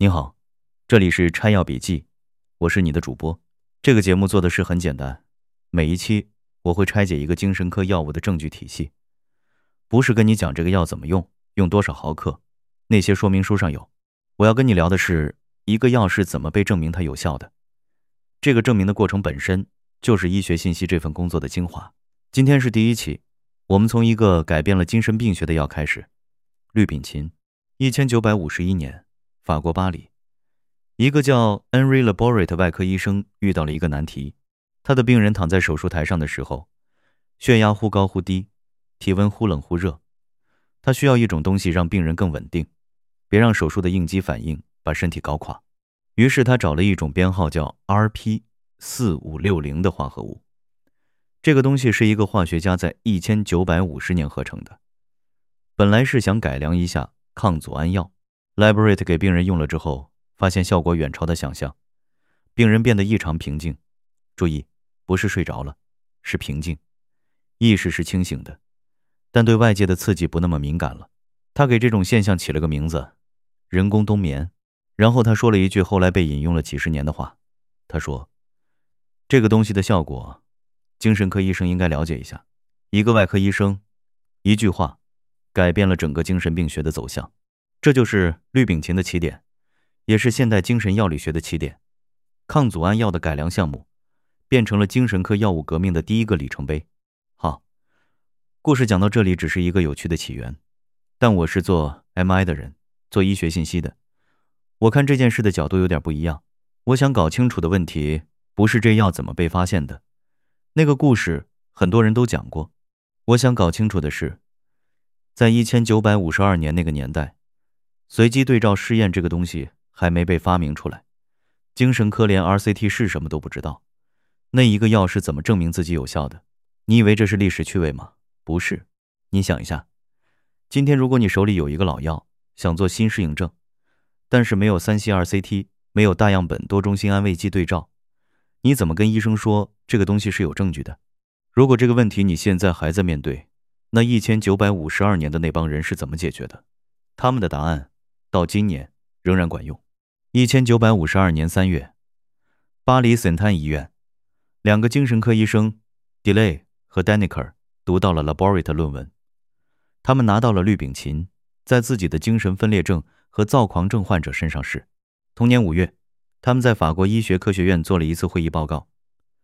您好，这里是拆药笔记，我是你的主播。这个节目做的是很简单，每一期我会拆解一个精神科药物的证据体系，不是跟你讲这个药怎么用，用多少毫克，那些说明书上有。我要跟你聊的是一个药是怎么被证明它有效的。这个证明的过程本身就是医学信息这份工作的精华。今天是第一期，我们从一个改变了精神病学的药开始，氯丙嗪。1951年，法国巴黎，一个叫 Henri Laborit 的外科医生遇到了一个难题。他的病人躺在手术台上的时候，血压忽高忽低，体温忽冷忽热。他需要一种东西让病人更稳定，别让手术的应激反应把身体搞垮。于是他找了一种编号叫 RP4560 的化合物。这个东西是一个化学家在1950年合成的，本来是想改良一下抗组胺药。Laborit 给病人用了之后，发现效果远超他想象，病人变得异常平静。注意，不是睡着了，是平静，意识是清醒的，但对外界的刺激不那么敏感了。他给这种现象起了个名字，人工冬眠。然后他说了一句后来被引用了几十年的话，他说，这个东西的效果，精神科医生应该了解一下。一个外科医生，一句话，改变了整个精神病学的走向。这就是氯丙嗪的起点，也是现代精神药理学的起点。抗组胺药的改良项目，变成了精神科药物革命的第一个里程碑。好，故事讲到这里只是一个有趣的起源，但我是做 MI 的人，做医学信息的，我看这件事的角度有点不一样。我想搞清楚的问题，不是这药怎么被发现的，那个故事很多人都讲过。我想搞清楚的是，在1952年那个年代，随机对照试验这个东西还没被发明出来，精神科连 RCT 是什么都不知道，那一个药是怎么证明自己有效的？你以为这是历史趣味吗？不是。你想一下，今天如果你手里有一个老药，想做新适应症，但是没有3C RCT， 没有大样本多中心安慰剂对照，你怎么跟医生说这个东西是有证据的？如果这个问题你现在还在面对，那1952年的那帮人是怎么解决的？他们的答案到今年仍然管用。1952年3月，巴黎圣丹医院，两个精神科医生 Delay 和 Daniker 读到了 Laborit 论文。他们拿到了氯丙嗪，在自己的精神分裂症和躁狂症患者身上试。同年5月，他们在法国医学科学院做了一次会议报告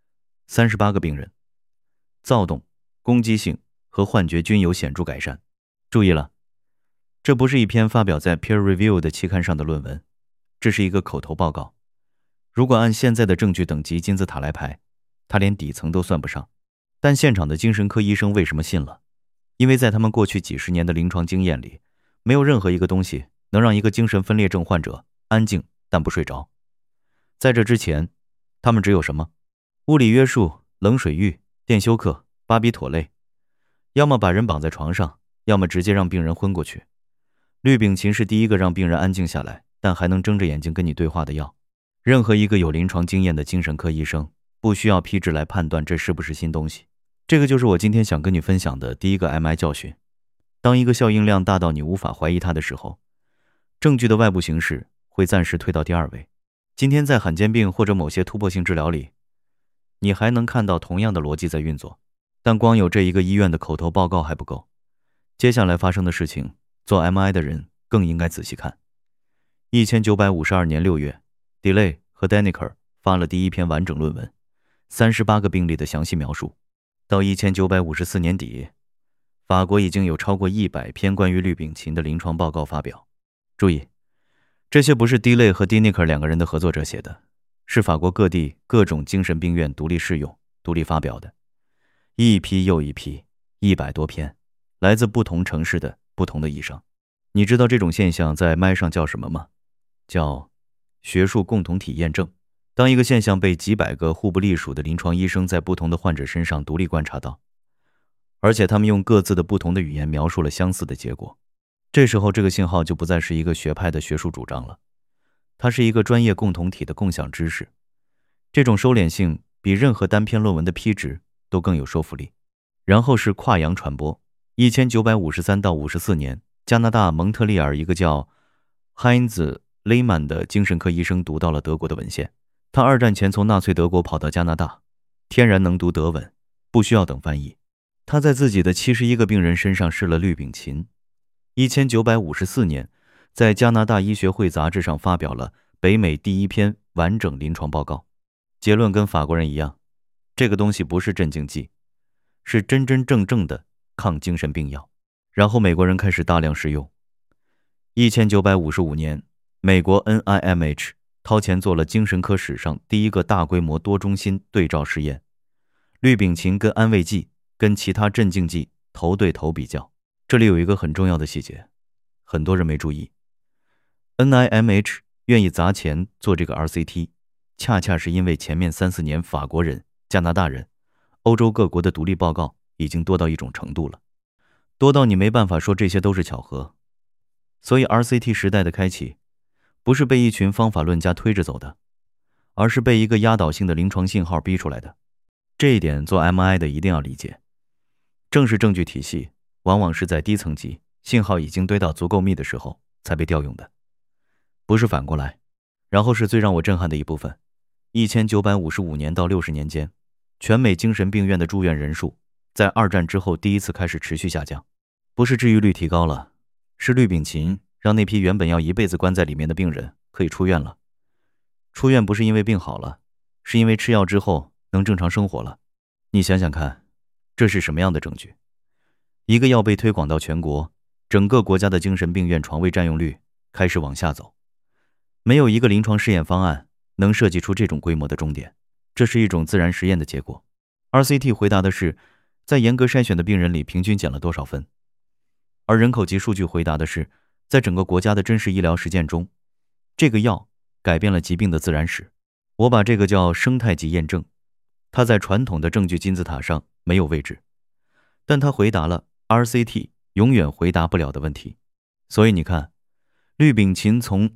，38个病人，躁动、攻击性和幻觉均有显著改善。注意了，这不是一篇发表在 peer review 的期刊上的论文，这是一个口头报告。如果按现在的证据等级金字塔来排，它连底层都算不上。但现场的精神科医生为什么信了？因为在他们过去几十年的临床经验里，没有任何一个东西能让一个精神分裂症患者安静但不睡着。在这之前，他们只有什么？物理约束、冷水浴、电休克、巴比妥类，要么把人绑在床上，要么直接让病人昏过去。氯丙嗪是第一个让病人安静下来，但还能睁着眼睛跟你对话的药。任何一个有临床经验的精神科医生，不需要批纸来判断这是不是新东西。这个就是我今天想跟你分享的第一个 MI 教训。当一个效应量大到你无法怀疑它的时候，证据的外部形式会暂时推到第二位。今天在罕见病或者某些突破性治疗里，你还能看到同样的逻辑在运作，但光有这一个医院的口头报告还不够。接下来发生的事情，做 MI 的人更应该仔细看。1952年6月，Delay 和 Daniker 发了第一篇完整论文，38个病例的详细描述。到1954年底，法国已经有超过100篇关于氯丙嗪的临床报告发表。注意，这些不是 Delay 和 Daniker 两个人的合作者写的，是法国各地各种精神病院独立试用、独立发表的，一批又一批，100多篇，来自不同城市的不同的医生。你知道这种现象在麦上叫什么吗？叫学术共同体验证。当一个现象被几百个互不隶属的临床医生在不同的患者身上独立观察到，而且他们用各自的不同的语言描述了相似的结果，这时候这个信号就不再是一个学派的学术主张了，它是一个专业共同体的共享知识。这种收敛性比任何单篇论文的批值都更有说服力。然后是跨洋传播。1953到54年，加拿大蒙特利尔一个叫 Heinz 雷曼的精神科医生读到了德国的文献。他2战前从纳粹德国跑到加拿大，天然能读德文，不需要等翻译。他在自己的71个病人身上试了氯丙嗪。1954年，在加拿大医学会杂志上发表了北美第一篇完整临床报告。结论跟法国人一样，这个东西不是镇静剂，是真真正正的抗精神病药。然后美国人开始大量使用。1955年，美国 NIMH 掏钱做了精神科史上第一个大规模多中心对照试验，氯丙嗪跟安慰剂跟其他镇静剂头对头比较。这里有一个很重要的细节，很多人没注意。NIMH 愿意砸钱做这个 RCT， 恰恰是因为前面3-4年法国人、加拿大人、欧洲各国的独立报告已经多到一种程度了，多到你没办法说这些都是巧合。所以 RCT 时代的开启，不是被一群方法论家推着走的，而是被一个压倒性的临床信号逼出来的。这一点做 MI 的一定要理解。正是证据体系往往是在低层级，信号已经堆到足够密的时候才被调用的，不是反过来。然后是最让我震撼的一部分，1955年到60年间，全美精神病院的住院人数在2战之后第一次开始持续下降。不是治愈率提高了，是氯丙嗪让那批原本要一辈子关在里面的病人可以出院了。出院不是因为病好了，是因为吃药之后能正常生活了。你想想看，这是什么样的证据？一个药被推广到全国，整个国家的精神病院床位占用率开始往下走。没有一个临床试验方案能设计出这种规模的终点，这是一种自然实验的结果。RCT 回答的是在严格筛选的病人里平均减了多少分，而人口级数据回答的是在整个国家的真实医疗实践中，这个药改变了疾病的自然史。我把这个叫生态级验证，它在传统的证据金字塔上没有位置，但它回答了 RCT 永远回答不了的问题。所以你看，氯丙嗪从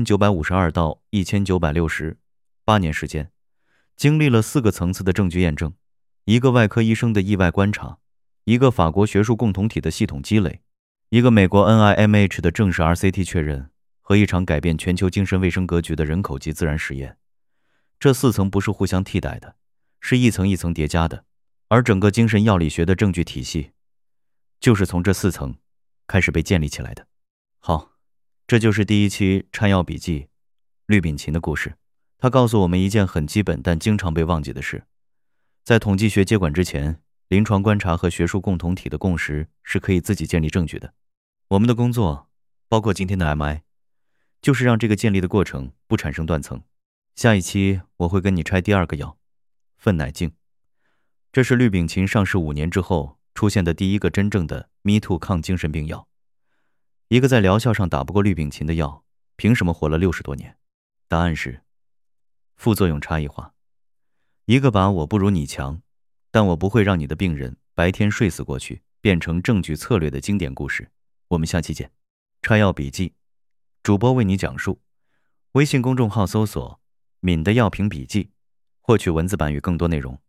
1952到1960，8年时间，经历了4个层次的证据验证，一个外科医生的意外观察，一个法国学术共同体的系统积累，一个美国 NIMH 的正式 RCT 确认，和一场改变全球精神卫生格局的人口级自然实验。这4层不是互相替代的，是一层一层叠加的，而整个精神药理学的证据体系就是从这4层开始被建立起来的。好，这就是第一期掺药笔记氯丙嗪的故事。它告诉我们一件很基本但经常被忘记的事，在统计学接管之前，临床观察和学术共同体的共识是可以自己建立证据的。我们的工作，包括今天的 MI， 就是让这个建立的过程不产生断层。下一期我会跟你拆第2个药，酚乃净。这是氯丙嗪上市5年之后出现的第一个真正的 Me Too 抗精神病药。一个在疗效上打不过氯丙嗪的药，凭什么活了60多年？答案是副作用差异化。一个把我不如你强，但我不会让你的病人白天睡死过去变成证据策略的经典故事。我们下期见。拆药笔记，主播为你讲述。微信公众号搜索敏的药品笔记，获取文字版与更多内容。